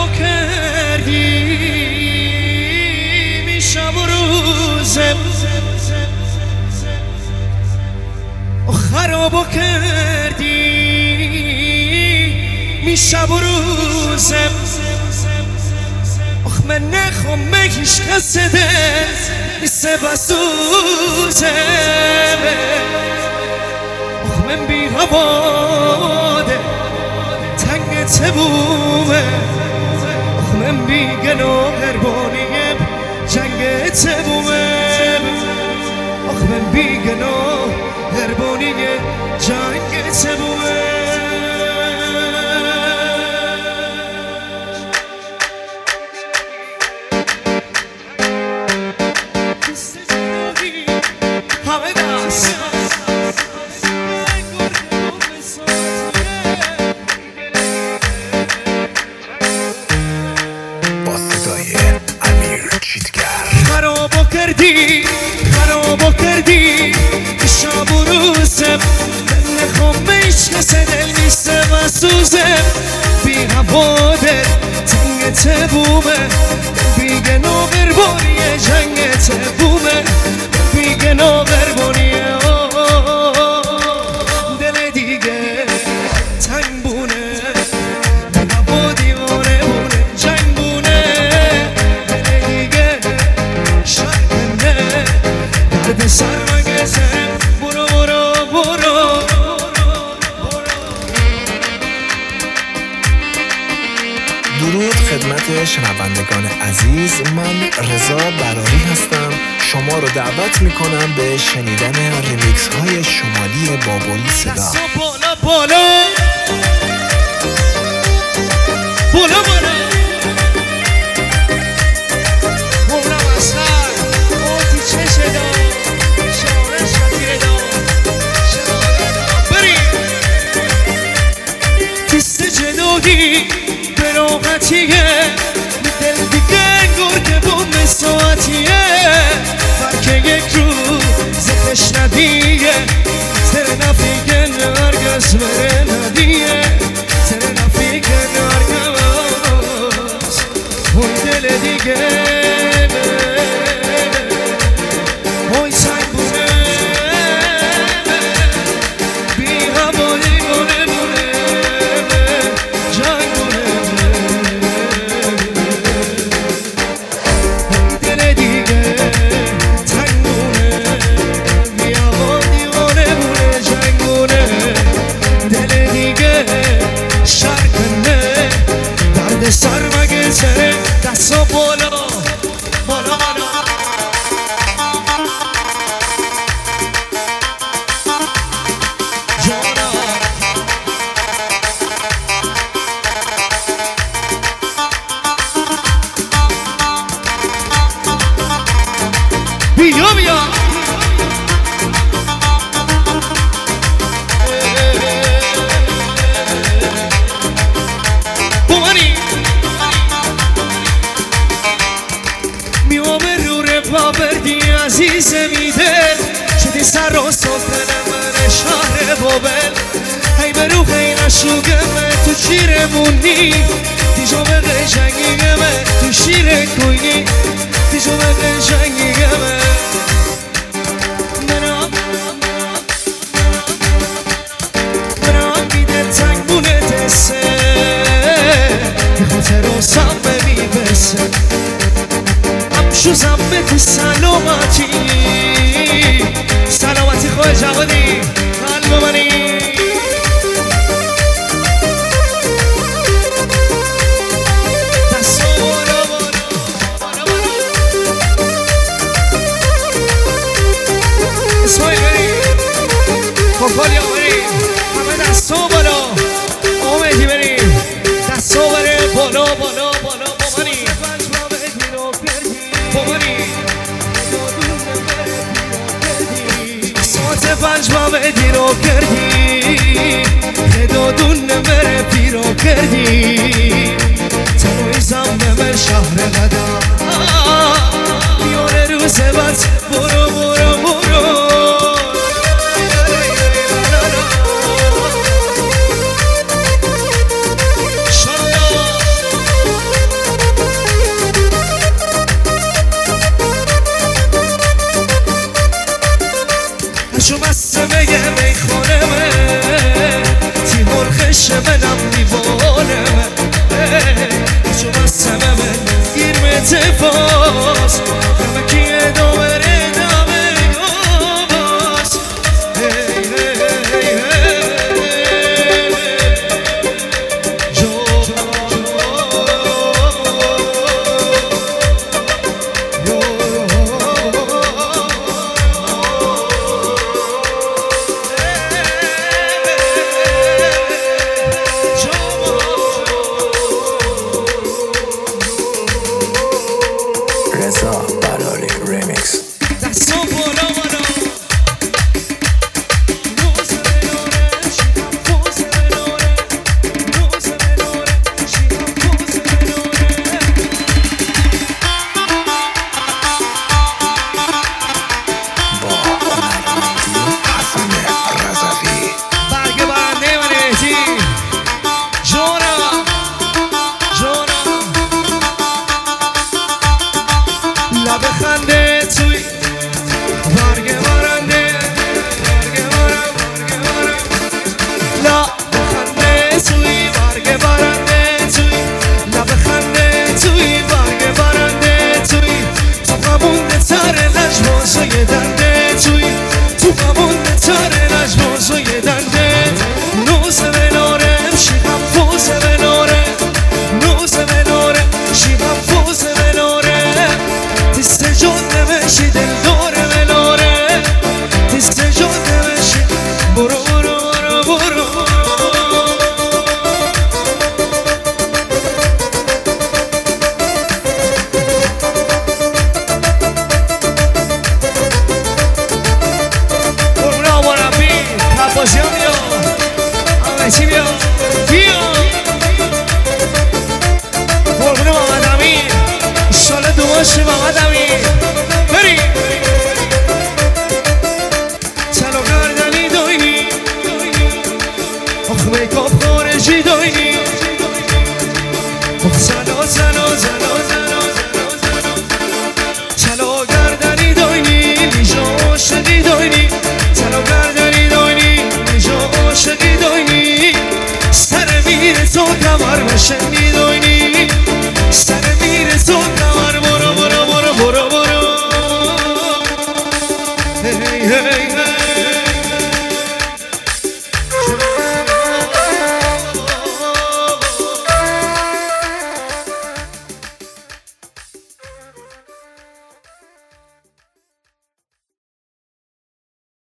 کردی میشب و روزم خرابو کردی میشب و روزم من نخوام به هیچ کس دل نیسته بسوزم من بی هواده تنگ تبومه من بی گناه قربانیم جنگ تبومه من بی گناه قربانیم جنگ تبومه خرابو کردی شب و روزم نخوام بهش کسی دل نیسته و سوزم بی هواده تنگ تبومه بی گناه قربانی جنگ تبومه بی گناه قربانی دل دیگه تنگ بونه دل هوا دیوانه بونه جنگ بونه دل دیگه درد سر مگزم برو برو برو درود خدمت شنوندگان عزیز، من رضا براری هستم. شما رو دعوت میکنم به شنیدن ریمیکس های شمالی بابلی صدا. بالا بالا بالا بالا به راحتیه دل دیگه انگار که بوم ساعتیه فرک یک روز تشنگیه سر نفیگه نرگز بره ندیه سر نفیگه نرگز اون دل دیگه اوی سنگ بونه بی هوایی گونه بونه سر مگزه دستا بالا بالا بالا جانا بیا بیا بردی عزیزمی دل شدی سر و سفره من شهر بابل هی برو هی نشوگمه تو چیرمونی دیجا به قشنگیگمه تو شیر کوینی دیجا به قشنگیگمه منم بیده تنگ بونه دسته یه خاطر رو سمه میبسه شوزم به تو سلامتی سلامتی خواه جوانی قلب منی دست بالا بالا بالا اسمایی بریم کفالی بریم همه دست بالا آمدی بریم دست بریم بالا بالا بالا بابانی پنج ماه دیرو کردی خدادون بره پیرو کردی تنویزم بمر شهر غدا بیاره روز بس برو برو برو بشه منم دیوانه چون بستمه من گیرم تفاس همه کیه دوباره دمه گاز رضا براری ریمیکس. دستم بالا بالا با هنرمندی حسن رضوی. برگ برنده من مهدی جونم لب خنده توی برگ برنده لب خنده توی برگ برنده توی لب خنده توی برگ برنده توی تو همون تر لجبازای دنده توی تو همون تر لجبازای دنده نوزه بناره شیبم فوزه بناره نوزه بناره شیبم فوزه بناره تست جون نمشی دل داره بناره تست جون نمشی برو برو برو برو برو مربی حفاظی ها بیا همه چی بیا قربون محمد امین ایشالا دوباشه محمد امین